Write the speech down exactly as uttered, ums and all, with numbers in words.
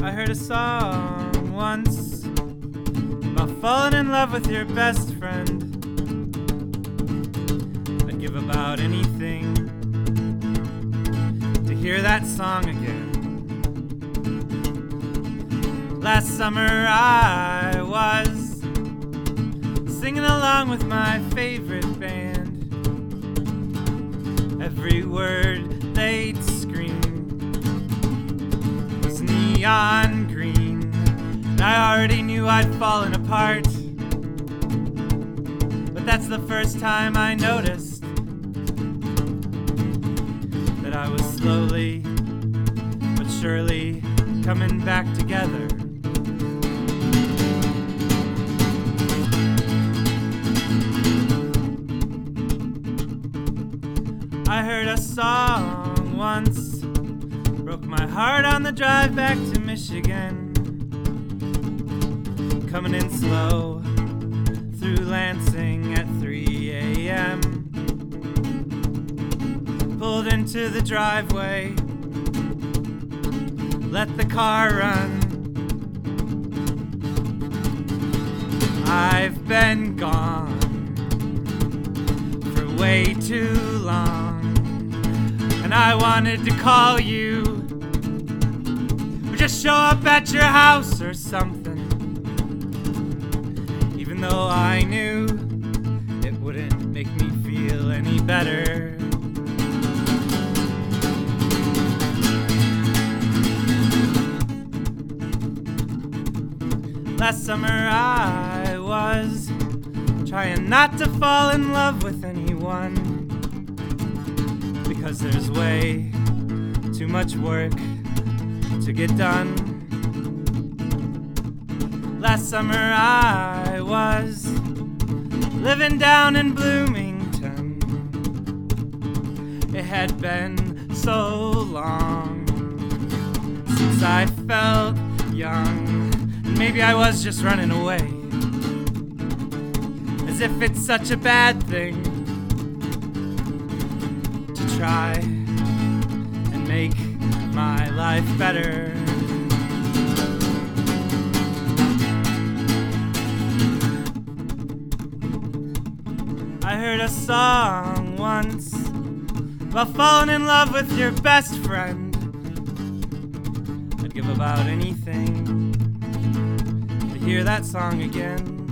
I heard a song once about falling in love with your best friend. I'd give about anything to hear that song again. Last summer I was singing along with my favorite band. Every word they'd scream was neon green, and I already knew I'd fallen apart. But that's the first time I noticed that I was slowly but surely coming back together. I heard a song once, broke my heart on the drive back to Michigan. Coming in slow through Lansing at three a.m. Pulled into the driveway, let the car run. I've been gone for way too long, and I wanted to call you, or just show up at your house or something, even though I knew it wouldn't make me feel any better. Last summer I was trying not to fall in love with anyone, because there's way too much work to get done. Last summer I was living down in Bloomington. It had been so long since I felt young, and maybe I was just running away, as if it's such a bad thing to try and make my life better. I heard a song once about falling in love with your best friend. I'd give about anything to hear that song again.